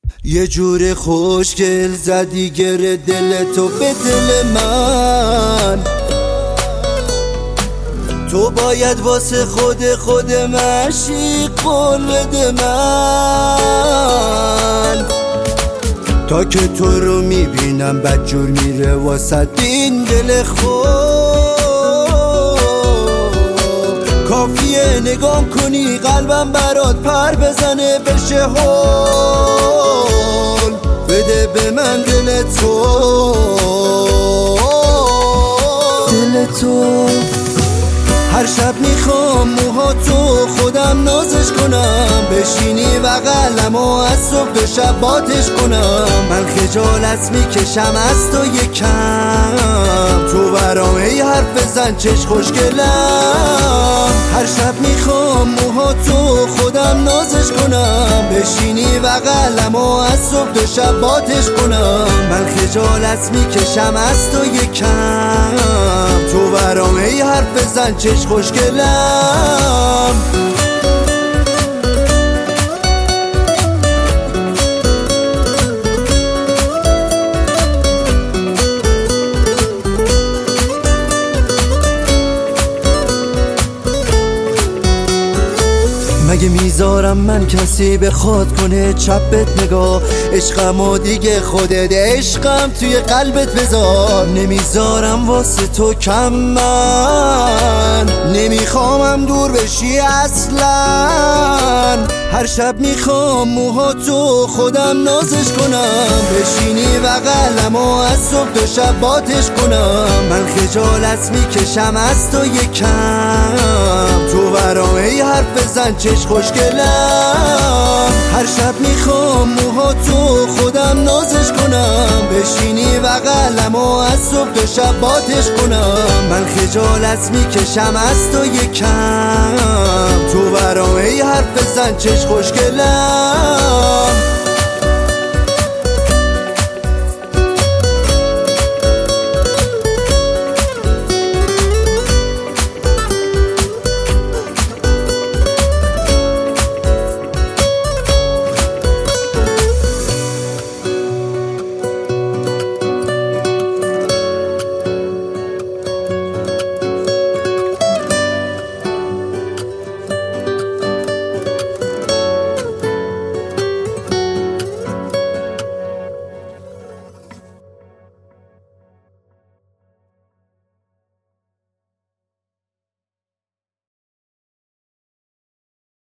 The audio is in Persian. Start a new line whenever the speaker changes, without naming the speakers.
یه جور خوشگل زدی گره دل تو به دل من. تو باید واسه خود معشوق قول بده من. تا که تو رو میبینم بدجور میره واسه این دل خود. کافیه نگام کنی قلبم برات پر بزنه بشه هول. بده به من دل تو هر شب میخوام موهاتو خودم نازش کنم. بشینی بغلم و از صبح به شب باتش کنم. من خجالت میکشم از تو یکم. تو برام ای حرف بزن چش خوشگلم. هر شب میخوام موهاتو خودم نازش کنم. بشینی بغلم و از صبح به شب باتش کنم. من خجالت میکشم از تو یکم. تو برام ای حرف بزن چش خوشگلم. مگه میذارم من کسی بخواد کنه چپت نگاه؟ عشقم دیگه خودت عشقم توی قلبت بذار. نمیذارم واسه تو کم من. نمیخوامم دور بشی اصلا. هر شب میخوام موهاتو خودم نازش کنم. بشینی بغلم و از صبح تا شب باتش کنم. من خجالت میکشم از تو یکم. تو برام ای حرف بزن چش خوشگلم. هر شب میخوام موهاتو خودم نازش کنم. بشینی بغلم و از صبح تا شب باتش کنم. من خجالت میکشم از تو یکم. تو برام ای حرف بزن چش خوشگلم.